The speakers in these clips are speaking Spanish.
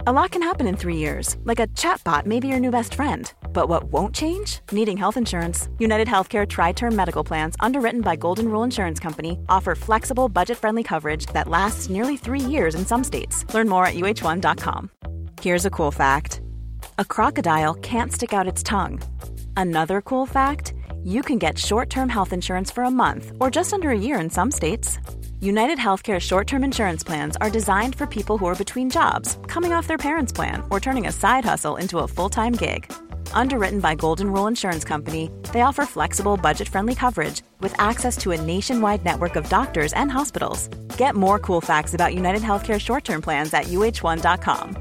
A lot can happen in 3 years, like a chatbot may be your new best friend. But what won't change? Needing health insurance. United Healthcare Tri-Term Medical Plans, underwritten by Golden Rule Insurance Company, offer flexible, budget-friendly coverage that lasts nearly 3 years in some states. Learn more at uh1.com. Here's a cool fact. A crocodile can't stick out its tongue. Another cool fact, you can get short-term health insurance for a month or just under a year in some states. United Healthcare short-term insurance plans are designed for people who are between jobs, coming off their parents' plan, or turning a side hustle into a full-time gig. Underwritten by Golden Rule Insurance Company, they offer flexible, budget-friendly coverage with access to a nationwide network of doctors and hospitals. Get more cool facts about United Healthcare short-term plans at uh1.com.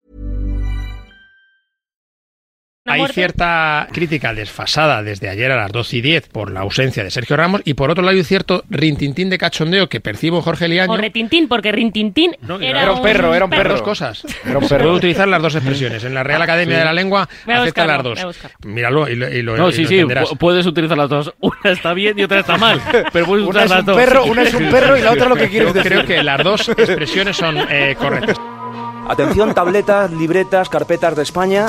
Hay cierta crítica desfasada desde ayer a las 12:10 por la ausencia de Sergio Ramos y por otro lado hay un cierto rintintín de cachondeo que percibo Jorge Liaño. O retintín, porque rintintín era un perro. Dos cosas. Era un perro. Puedo utilizar las dos expresiones. En la Real Academia de la Lengua acepta las dos. Míralo y lo entenderás. Puedes utilizar las dos. Una está bien y otra está mal. Pero puedes una usar las dos. Una es un perro y la otra lo que quieres decir. Creo que las dos expresiones son correctas. Atención, tabletas, libretas, carpetas de España.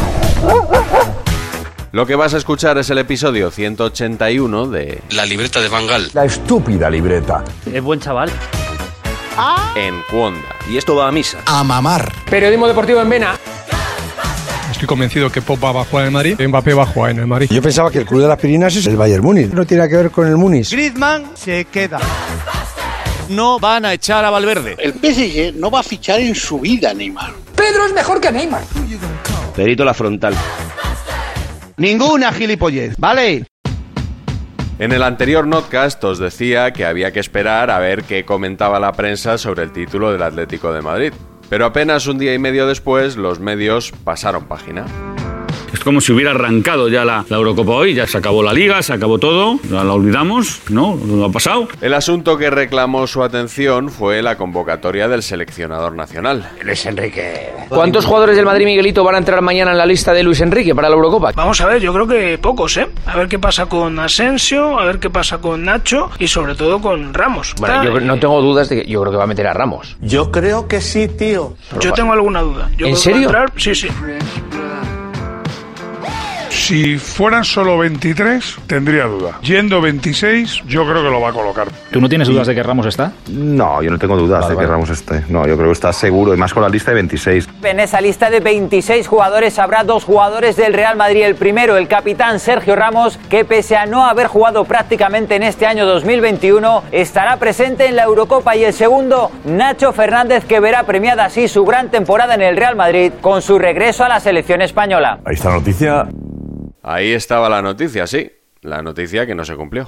Lo que vas a escuchar es el episodio 181 de La libreta de Bangal. La estúpida libreta. Es buen chaval. En Cuonda. Y esto va a misa. A mamar. Periodismo deportivo en Vena. Estoy convencido que Pogba va a jugar en el Madrid, Mbappé va a jugar en el Madrid. Yo pensaba que el club de las Pirinas es el Bayern Múnich. No tiene que ver con el Múnich. Griezmann se queda. No van a echar a Valverde. El PSG no va a fichar en su vida Neymar. Pedro es mejor que Neymar. Perito la frontal. Ninguna gilipollez, ¿vale? En el anterior notcast os decía que había que esperar a ver qué comentaba la prensa sobre el título del Atlético de Madrid. Pero apenas un día y medio después, los medios pasaron página. Es como si hubiera arrancado ya la Eurocopa hoy, ya se acabó la Liga, se acabó todo, ya la olvidamos, ¿no? No ha pasado. El asunto que reclamó su atención fue la convocatoria del seleccionador nacional. Luis Enrique. ¿Cuántos jugadores del Madrid, Miguelito, van a entrar mañana en la lista de Luis Enrique para la Eurocopa? Vamos a ver, yo creo que pocos, ¿eh? A ver qué pasa con Asensio, a ver qué pasa con Nacho y sobre todo con Ramos. Bueno, yo no tengo dudas de que yo creo que va a meter a Ramos. Yo creo que sí, tío. Yo tengo alguna duda. ¿En serio? Sí. Si fueran solo 23, tendría duda. Yendo 26, yo creo que lo va a colocar. ¿Tú no tienes dudas de que Ramos está? No, yo no tengo dudas de que Ramos esté. No, yo creo que está seguro, y más con la lista de 26. En esa lista de 26 jugadores habrá 2 jugadores del Real Madrid. El primero, el capitán Sergio Ramos, que pese a no haber jugado prácticamente en este año 2021, estará presente en la Eurocopa. Y el segundo, Nacho Fernández, que verá premiada así su gran temporada en el Real Madrid con su regreso a la selección española. Ahí está la noticia. Ahí estaba la noticia, sí. La noticia que no se cumplió.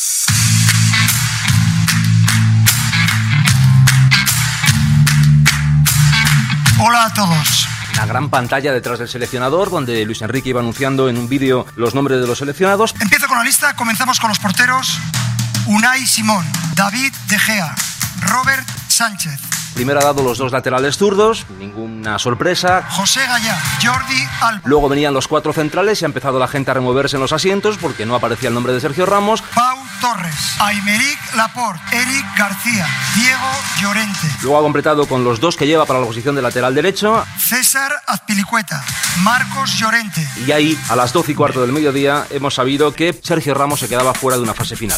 Hola a todos. Una gran pantalla detrás del seleccionador donde Luis Enrique iba anunciando en un vídeo los nombres de los seleccionados. Empiezo con la lista, comenzamos con los porteros. Unai Simón, David De Gea, Robert Sánchez. Primero ha dado los 2 laterales zurdos, ninguna sorpresa. José Gallá, Jordi Alba. Luego venían los 4 centrales y ha empezado la gente a removerse en los asientos porque no aparecía el nombre de Sergio Ramos. Pau Torres, Aymeric Laporte, Eric García, Diego Llorente. Luego ha completado con los 2 que lleva para la posición de lateral derecho. César Azpilicueta, Marcos Llorente. Y ahí, a las 12:15 del mediodía, hemos sabido que Sergio Ramos se quedaba fuera de una fase final.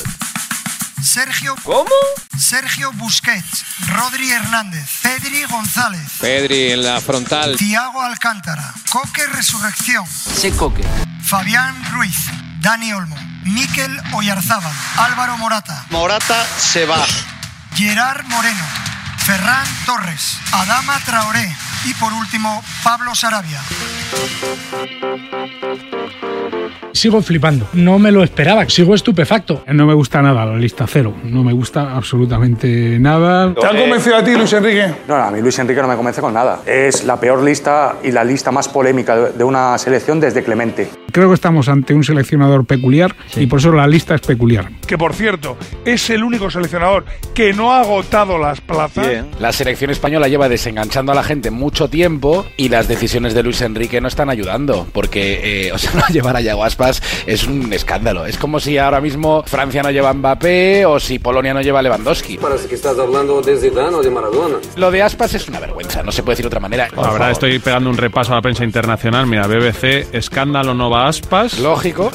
Sergio Busquets, Rodri Hernández, Pedri González. Pedri en la frontal. Thiago Alcántara, Coque Resurrección. Coque. Fabián Ruiz, Dani Olmo, Mikel Oyarzábal, Álvaro Morata. Morata se va. Gerard Moreno, Ferran Torres, Adama Traoré y por último Pablo Sarabia. Sigo flipando, no me lo esperaba, sigo estupefacto. No me gusta nada la lista, cero, no me gusta absolutamente nada. ¿Te han convencido a ti, Luis Enrique? No, a mí Luis Enrique no me convence con nada. Es la peor lista y la lista más polémica de una selección desde Clemente. Creo que estamos ante un seleccionador peculiar y por eso la lista es peculiar. Que por cierto, es el único seleccionador que no ha agotado las plazas. Bien. La selección española lleva desenganchando a la gente mucho tiempo y las decisiones de Luis Enrique no están ayudando porque, no llevar a Yago Aspas Aspas es un escándalo. Es como si ahora mismo Francia no lleva a Mbappé o si Polonia no lleva a Lewandowski. Parece que estás hablando de Zidane o de Maradona. Lo de Aspas es una vergüenza, no se puede decir de otra manera. La verdad, estoy pegando un repaso a la prensa internacional. Mira, BBC, escándalo no va Aspas. Lógico.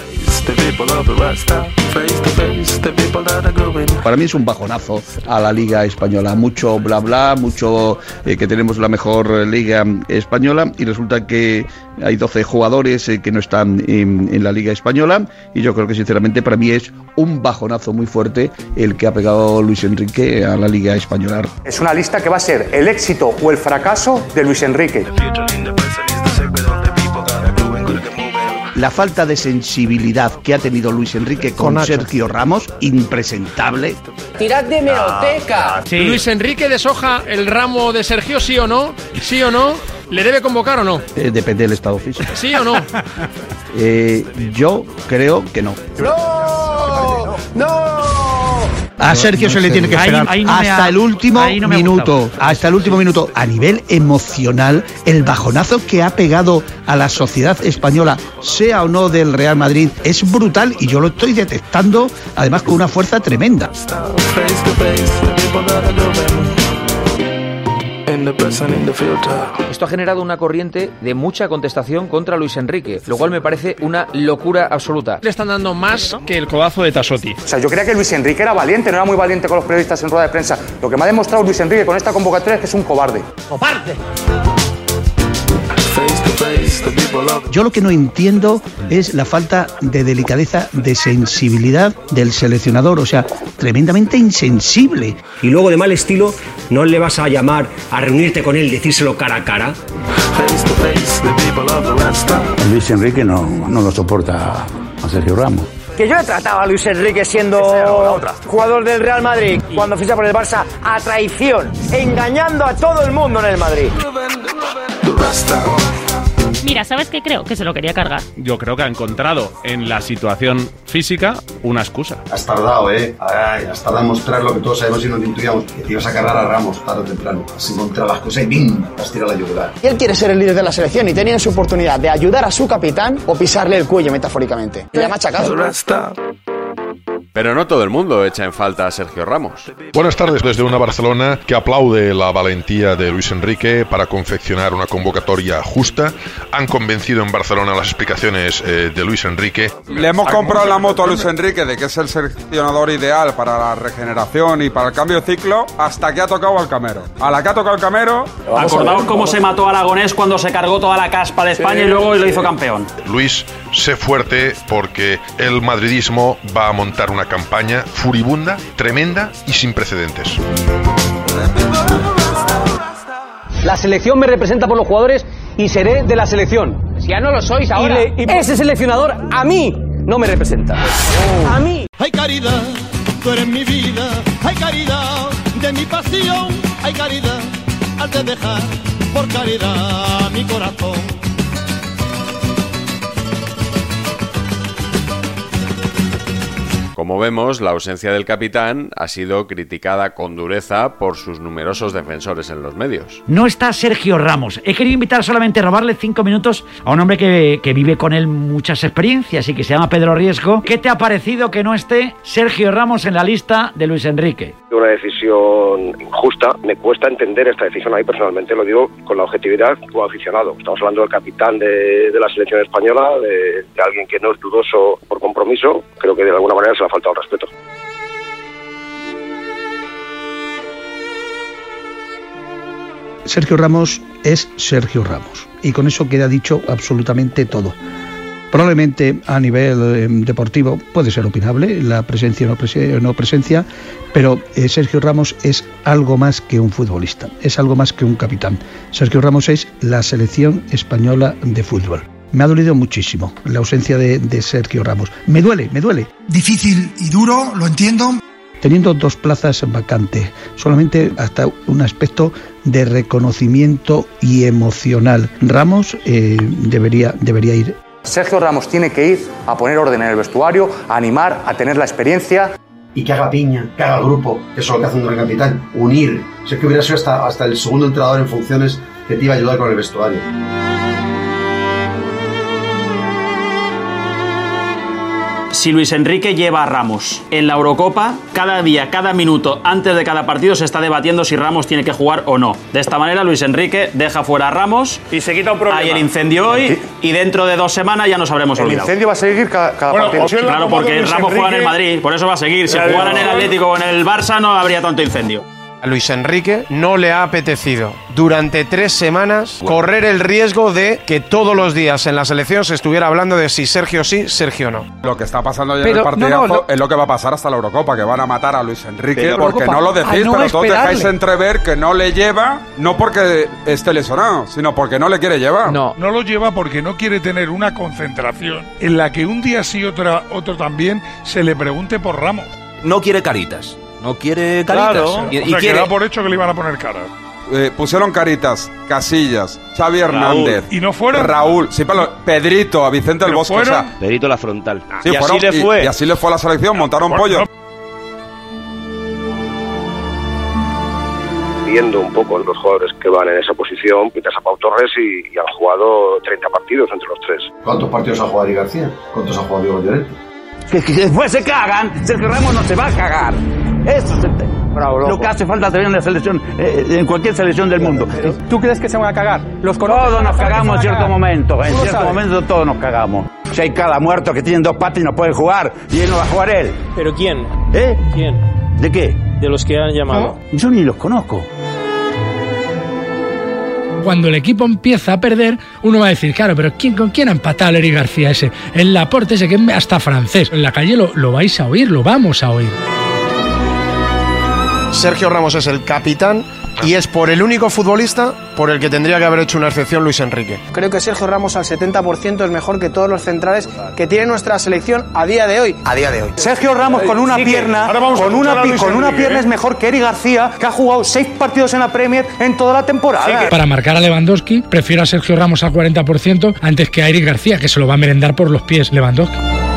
Para mí es un bajonazo a la Liga Española. Mucho bla bla, mucho que tenemos la mejor Liga Española y resulta que hay 12 jugadores que no están en la Liga Española y yo creo que sinceramente para mí es un bajonazo muy fuerte el que ha pegado Luis Enrique a la Liga Española. Es una lista que va a ser el éxito o el fracaso de Luis Enrique. La falta de sensibilidad que ha tenido Luis Enrique con Sergio Ramos, impresentable. ¡Tirad de hemeroteca! Sí. ¿Luis Enrique deshoja el ramo de Sergio, sí o no? ¿Sí o no? ¿Le debe convocar o no? Depende del estado físico. ¿Sí o no? Yo creo que no. ¡No! ¡No! A Sergio se le tiene que esperar hasta el último minuto. Hasta el último minuto. A nivel emocional, el bajonazo que ha pegado a la sociedad española, sea o no del Real Madrid, es brutal y yo lo estoy detectando, además con una fuerza tremenda. Esto ha generado una corriente de mucha contestación contra Luis Enrique, lo cual me parece una locura absoluta. Le están dando más que el codazo de Tassotti. O sea, yo creía que Luis Enrique era valiente, no era muy valiente con los periodistas en rueda de prensa. Lo que me ha demostrado Luis Enrique con esta convocatoria es que es un cobarde. ¡Cobarde! Yo lo que no entiendo es la falta de delicadeza, de sensibilidad del seleccionador, o sea, tremendamente insensible. Y luego de mal estilo, ¿no le vas a llamar a reunirte con él y decírselo cara a cara? Luis Enrique no lo soporta a Sergio Ramos. Que yo he tratado a Luis Enrique siendo jugador del Real Madrid cuando ficha por el Barça a traición, engañando a todo el mundo en el Madrid. Mira, ¿sabes qué creo? Que se lo quería cargar. Yo creo que ha encontrado en la situación física una excusa. Has tardado, has tardado en mostrar lo que todos sabemos y nos intuíamos, que te ibas a cargar a Ramos tarde o temprano. Has encontrado las cosas y ¡bim! Has tirado la yugular. Y él quiere ser el líder de la selección y tenía su oportunidad de ayudar a su capitán o pisarle el cuello, metafóricamente. Le ha machacado. Pero no todo el mundo echa en falta a Sergio Ramos. Buenas tardes desde una Barcelona que aplaude la valentía de Luis Enrique para confeccionar una convocatoria justa. Han convencido en Barcelona las explicaciones de Luis Enrique. Le hemos comprado la moto a Luis Enrique de que es el seleccionador ideal para la regeneración y para el cambio de ciclo hasta que ha tocado al Camero. A la que ha tocado el Camero... Acordaos cómo se mató a Aragonés cuando se cargó toda la caspa de España y luego lo hizo campeón. Luis, sé fuerte porque el madridismo va a montar una campaña furibunda, tremenda y sin precedentes. La selección me representa por los jugadores y seré de la selección. Si ya no lo sois ahora. Ese seleccionador a mí no me representa. A mí. Hay caridad, tú eres mi vida. Hay caridad de mi pasión. Hay caridad al de dejar por caridad mi corazón. Como vemos, la ausencia del capitán ha sido criticada con dureza por sus numerosos defensores en los medios. No está Sergio Ramos. He querido invitar solamente a robarle 5 minutos a un hombre que vive con él muchas experiencias y que se llama Pedro Riesco. ¿Qué te ha parecido que no esté Sergio Ramos en la lista de Luis Enrique? Una decisión injusta. Me cuesta entender esta decisión. Ahí personalmente lo digo con la objetividad como aficionado. Estamos hablando del capitán de la selección española, de alguien que no es dudoso por compromiso. Creo que de alguna manera se le ha faltado el respeto. Sergio Ramos es Sergio Ramos y con eso queda dicho absolutamente todo. Probablemente a nivel deportivo puede ser opinable la presencia o no presencia, pero Sergio Ramos es algo más que un futbolista, es algo más que un capitán. Sergio Ramos es la selección española de fútbol. Me ha dolido muchísimo la ausencia de Sergio Ramos. Me duele. Difícil y duro, lo entiendo. Teniendo 2 plazas vacantes, solamente hasta un aspecto de reconocimiento y emocional. Ramos debería ir. Sergio Ramos tiene que ir a poner orden en el vestuario, a animar, a tener la experiencia. Y que haga piña, que haga grupo, que eso es lo que hace un gran capitán. Unir. Si es que hubiera sido hasta el segundo entrenador en funciones que te iba a ayudar con el vestuario. si Luis Enrique lleva a Ramos en la Eurocopa, cada día, cada minuto, antes de cada partido se está debatiendo si Ramos tiene que jugar o no. De esta manera Luis Enrique deja fuera a Ramos y se quita un problema. Hay el incendio hoy y dentro de 2 semanas ya nos habremos olvidado. El incendio va a seguir cada partido. Claro, porque Ramos juega en el Madrid, por eso va a seguir. Si jugara en el Atlético o en el Barça no habría tanto incendio. A Luis Enrique no le ha apetecido durante 3 semanas correr el riesgo de que todos los días en la selección se estuviera hablando de si Sergio sí, Sergio no. Lo que está pasando ayer en el partidazo es lo que va a pasar hasta la Eurocopa, que van a matar a Luis Enrique porque no lo decís, pero todos dejáis entrever que no le lleva, no porque esté lesionado, sino porque no le quiere llevar. No lo lleva porque no quiere tener una concentración en la que un día sí, otro también se le pregunte por Ramos. No quiere caritas. No quiere caritas. Claro, y quiere... da por hecho que le iban a poner cara. Pusieron caritas, Casillas, Xavi Hernández. ¿Y no fueron? Raúl, sí, pero Pedrito, a Vicente del Bosque. O sea, Pedrito la frontal. Sí, así le fue. Y así le fue a la selección, montaron pollo. Viendo un poco los jugadores que van en esa posición, pitas a Pau Torres y han jugado 30 partidos entre los 3. ¿Cuántos partidos ha jugado Eric García? ¿Cuántos ha jugado Diego Llorente? Que después se cagan, Sergio Ramos no se va a cagar. Eso es lo que hace falta tener en la selección, en cualquier selección del mundo. ¿Tú crees que se van a cagar? Todos nos cagamos en cierto momento. En cierto momento todos nos cagamos. Si hay cada muerto que tienen 2 patas y no pueden jugar, y él no va a jugar él. ¿Pero quién? ¿Quién? ¿De qué? De los que han llamado. Yo ni los conozco. Cuando el equipo empieza a perder, uno va a decir, claro, pero ¿con quién ha empatado Eric García ese? El Laporte ese que es hasta francés. En la calle lo vais a oír, lo vamos a oír. Sergio Ramos es el capitán y es por el único futbolista por el que tendría que haber hecho una excepción Luis Enrique. Creo que Sergio Ramos al 70% es mejor que todos los centrales que tiene nuestra selección a día de hoy. Sergio Ramos con una pierna, con una pierna es mejor que Eric García, que ha jugado 6 partidos en la Premier en toda la temporada. Para marcar a Lewandowski, prefiero a Sergio Ramos al 40% antes que a Eric García, que se lo va a merendar por los pies Lewandowski.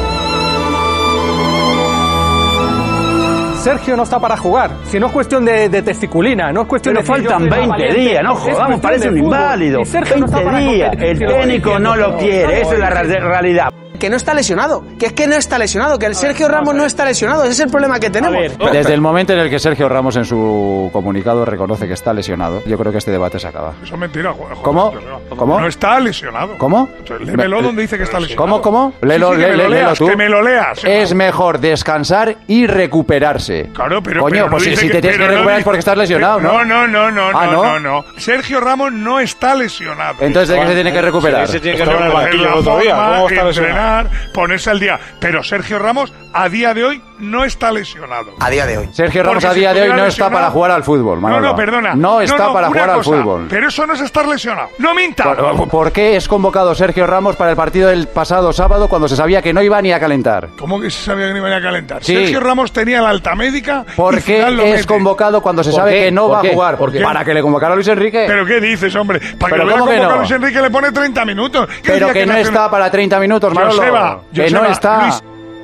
Sergio no está para jugar. Si no es cuestión de testiculina, no es cuestión pero de... Pero faltan 20 días, no jodamos, parece un inválido. 20 días, el técnico no lo quiere, esa es la realidad. Que no está lesionado, que es que no está lesionado, que el Sergio Ramos no está lesionado, ese es el problema que tenemos. Desde el momento en el que Sergio Ramos en su comunicado reconoce que está lesionado, yo creo que este debate se acaba. Eso es mentira, joder. ¿Cómo? No está lesionado. ¿Cómo? Lémelo donde dice que está lesionado. ¿Cómo? Léelo tú. Que me lo leas. Es mejor descansar y recuperarse. Claro, pero... Coño, pues si te tienes que recuperar es porque estás lesionado, ¿no? No. Sergio Ramos no está lesionado. Entonces, ¿de qué se tiene que recuperar? Se tiene que recuperar el banquillo todavía. ¿Cómo está lesionado? Ponerse al día. Pero Sergio Ramos a día de hoy no está lesionado. A día de hoy. Sergio Ramos a día de hoy no está para jugar al fútbol, Manolo. No, perdona. No está para jugar al fútbol. Pero eso no es estar lesionado. No minta. ¿Por qué es convocado Sergio Ramos para el partido del pasado sábado cuando se sabía que no iba ni a calentar? ¿Cómo que se sabía que no iba ni a calentar? Sí. Sergio Ramos tenía la alta médica. ¿Por qué es convocado cuando se sabe que no va a jugar? ¿Para que le convocara a Luis Enrique? ¿Pero qué dices, hombre? ¿Para que lo convocara a Luis Enrique le pone 30 minutos? Pero que no está para 30 minutos, Manolo. Que no está...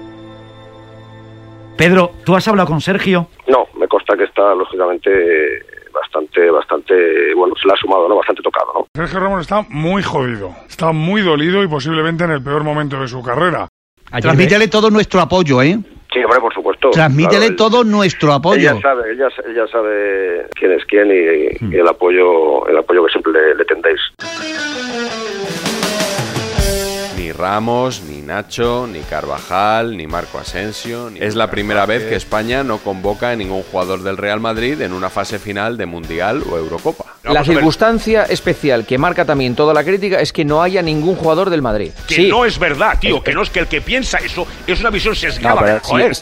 Pedro, ¿tú has hablado con Sergio? No, me consta que está, lógicamente, bastante, bueno, se le ha sumado, ¿no? Bastante tocado, ¿no? Sergio Ramos está muy jodido, está muy dolido y posiblemente en el peor momento de su carrera. Transmítele todo nuestro apoyo, ¿eh? Sí, hombre, por supuesto. Transmítele claro, todo nuestro apoyo. Ella sabe quién es quién y el apoyo que siempre le tendéis. Ni Ramos, ni Nacho, ni Carvajal, ni Marco Asensio. Es la primera vez que España no convoca a ningún jugador del Real Madrid en una fase final de Mundial o Eurocopa. La circunstancia especial que marca también toda la crítica es que no haya ningún jugador del Madrid. Que no es verdad, tío, que no es que el que piensa eso es una visión sesgada. Joder.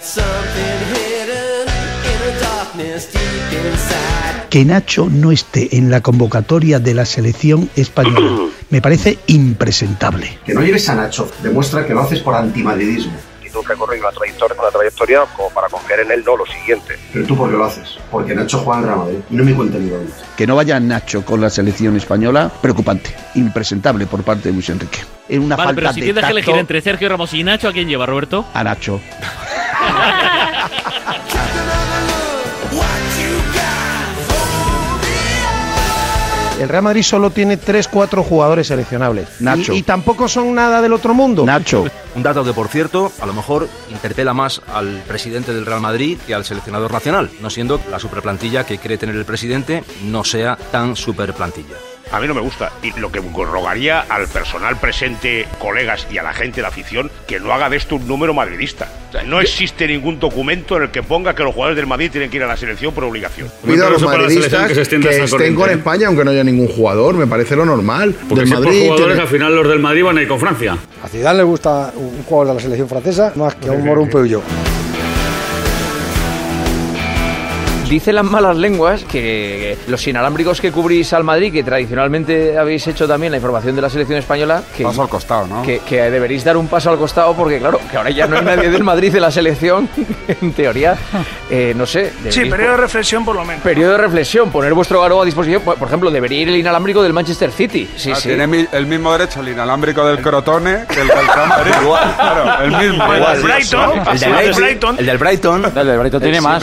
Que Nacho no esté en la convocatoria de la selección española me parece impresentable. Que no lleves a Nacho demuestra que lo haces por antimadridismo. Y tú recorres una trayectoria como para confiar en él, no lo siguiente. Pero tú, ¿por qué lo haces? Porque Nacho juega en Real Madrid y no me cuenta ni dónde. Que no vaya Nacho con la selección española, preocupante, impresentable por parte de Luis Enrique. Es una falta pero si tienes que elegir entre Sergio Ramos y Nacho, ¿a quién lleva, Roberto? A Nacho. El Real Madrid solo tiene 3-4 jugadores seleccionables. Nacho. Y tampoco son nada del otro mundo. Nacho. Un dato que, por cierto, a lo mejor interpela más al presidente del Real Madrid que al seleccionador nacional, no siendo la superplantilla que quiere tener el presidente no sea tan superplantilla. A mí no me gusta, y lo que rogaría al personal presente, colegas y a la gente de la afición, que no haga de esto un número madridista. O sea, no existe ningún documento en el que ponga que los jugadores del Madrid tienen que ir a la selección por obligación. Pido a los madridistas que estén con España aunque no haya ningún jugador, me parece lo normal. Porque del si Madrid, por jugadores al final los del Madrid van a ir con Francia. A Zidane le gusta un jugador de la selección francesa más que a un Morón Peugeot. Dicen las malas lenguas que los inalámbricos que cubrís al Madrid, que tradicionalmente habéis hecho también la información de la selección española, que paso al costado, ¿no? Que deberéis dar un paso al costado porque, claro, que ahora ya no hay nadie del Madrid de la selección, en teoría, no sé. Sí, periodo de reflexión por lo menos. Periodo de reflexión, poner vuestro garo a disposición. Por ejemplo, debería ir el inalámbrico del Manchester City. Sí, sí. Tiene el mismo derecho el inalámbrico del Crotone que el del Real Madrid. Igual, claro, el mismo. El del Brighton. El del Brighton tiene más.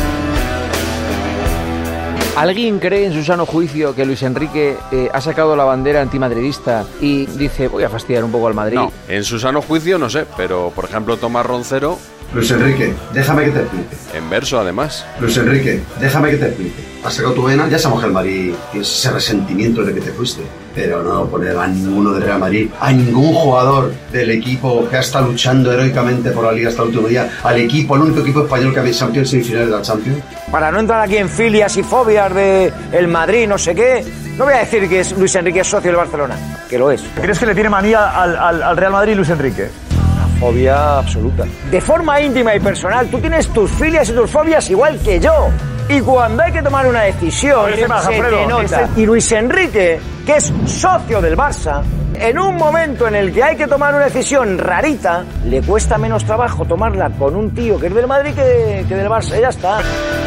¿Alguien cree en su sano juicio que Luis Enrique ha sacado la bandera antimadridista y dice, voy a fastidiar un poco al Madrid? No, en su sano juicio no sé, pero por ejemplo Tomás Roncero... Luis Enrique, déjame que te explique. En verso, además. Luis Enrique, déjame que te explique. Has sacado tu vena, ya sabemos que el Madrid tiene ese resentimiento de que te fuiste. Pero no poner a ninguno del Real Madrid, a ningún jugador del equipo que ha estado luchando heroicamente por la Liga hasta el último día, al equipo, el único equipo español que ha hecho en semifinales de la Champions. Para no entrar aquí en filias y fobias de el Madrid, no sé qué, no voy a decir que Luis Enrique es socio del Barcelona, que lo es. ¿Crees que le tiene manía al Real Madrid Luis Enrique? Fobia absoluta. De forma íntima y personal, tú tienes tus filias y tus fobias igual que yo. Y cuando hay que tomar una decisión, se te nota. Y Luis Enrique, que es socio del Barça, en un momento en el que hay que tomar una decisión rarita, le cuesta menos trabajo tomarla con un tío que es del Madrid que del Barça. Ya está.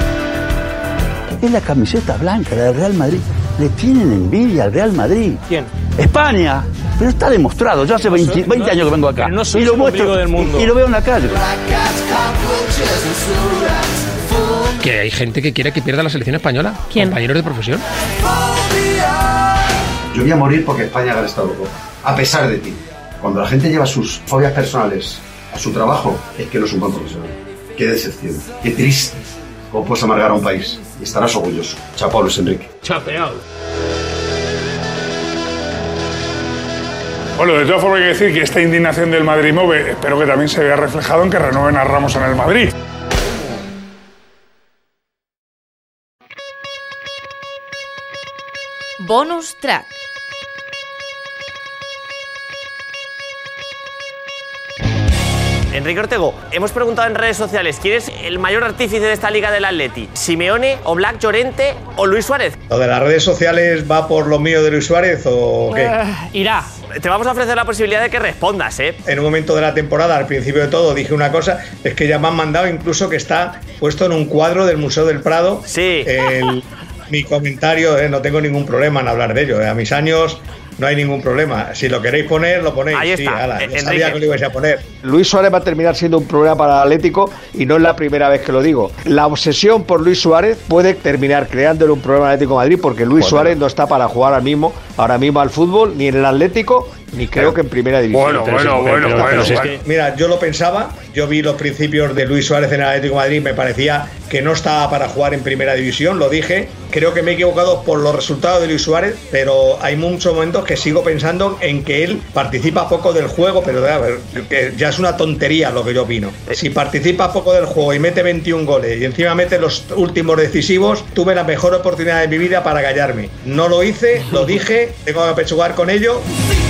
Es la camiseta blanca del Real Madrid. Le tienen envidia al Real Madrid. ¿Quién? España. Pero está demostrado. Yo hace 20 años que vengo acá. No y lo muestro del mundo. Y lo veo en la calle. Que hay gente que quiere que pierda la selección española. ¿Quién? Compañeros de profesión. Yo voy a morir porque España gane esta Eurocopa. A pesar de ti. Cuando la gente lleva sus fobias personales a su trabajo, es que no es un buen profesional. Qué decepción. Qué triste. ¿Cómo puedes amargar a un país? Y estarás orgulloso. Chapao, Luis Enrique. Chapeado. Bueno, de todas formas hay que decir que esta indignación del Madrid Move espero que también se vea reflejado en que renueven a Ramos en el Madrid. Bonus track. Enrique Ortego, hemos preguntado en redes sociales, ¿quién es el mayor artífice de esta Liga del Atleti? ¿Simeone, Oblak, Llorente o Luis Suárez? ¿Lo de las redes sociales va por lo mío de Luis Suárez o qué? Irá. Te vamos a ofrecer la posibilidad de que respondas, ¿eh? En un momento de la temporada, al principio de todo, dije una cosa, es que ya me han mandado incluso que está puesto en un cuadro del Museo del Prado. Sí. Mi comentario, no tengo ningún problema en hablar de ello. A mis años no hay ningún problema. Si lo queréis poner, lo ponéis. Ahí está. Sí, ala, ya sabía que lo ibais a poner. Luis Suárez va a terminar siendo un problema para el Atlético y no es la primera vez que lo digo. La obsesión por Luis Suárez puede terminar creándole un problema al Atlético de Madrid porque Luis Suárez no está para jugar ahora mismo al fútbol, ni en el Atlético, ni creo que en primera división. Bueno. Mira, yo lo pensaba, yo vi los principios de Luis Suárez en el Atlético de Madrid, me parecía que no estaba para jugar en primera división, lo dije. Creo que me he equivocado por los resultados de Luis Suárez, pero hay muchos momentos que sigo pensando en que él participa poco del juego, pero a ver, que ya es una tontería lo que yo opino. Si participa poco del juego y mete 21 goles y encima mete los últimos decisivos, tuve la mejor oportunidad de mi vida para callarme. No lo hice, lo dije, tengo que apechugar con ello.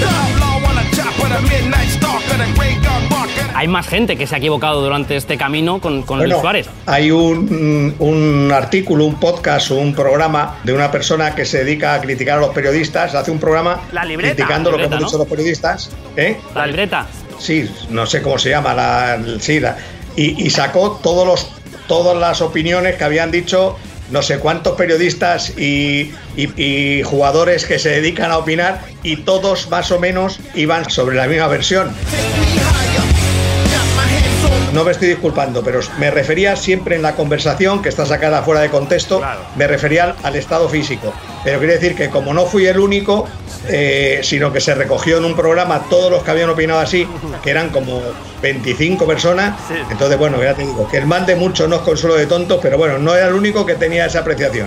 Hay más gente que se ha equivocado durante este camino con Luis Suárez. Hay un artículo, un podcast o un programa de una persona que se dedica a criticar a los periodistas, hace un programa criticando lo que hemos dicho los periodistas. La libreta. Sí, no sé cómo se llama, y sacó todas las opiniones que habían dicho no sé cuántos periodistas y jugadores que se dedican a opinar, y todos más o menos iban sobre la misma versión. No me estoy disculpando, pero me refería siempre en la conversación, que está sacada fuera de contexto, me refería al estado físico. pero quiere decir que como no fui el único, sino que se recogió en un programa todos los que habían opinado así, que eran como 25 personas, entonces bueno, ya te digo, que el man de muchos no es consuelo de tontos, pero bueno, no era el único que tenía esa apreciación.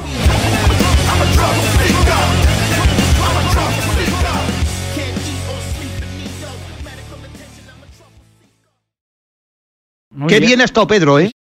Qué bien ha estado Pedro, ¿eh?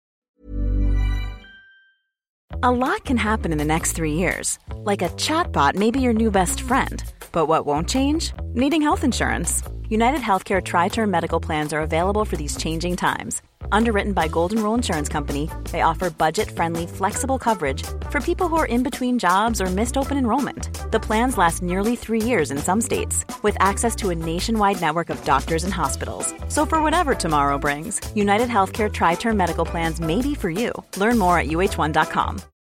A lot can happen in the next 3 years. Like a chatbot may be your new best friend. But what won't change? Needing health insurance. United Healthcare Tri-Term Medical Plans are available for these changing times. Underwritten by Golden Rule Insurance Company, they offer budget-friendly, flexible coverage for people who are in between jobs or missed open enrollment. The plans last nearly 3 years in some states, with access to a nationwide network of doctors and hospitals. So for whatever tomorrow brings, United Healthcare Tri-Term Medical Plans may be for you. Learn more at uh1.com.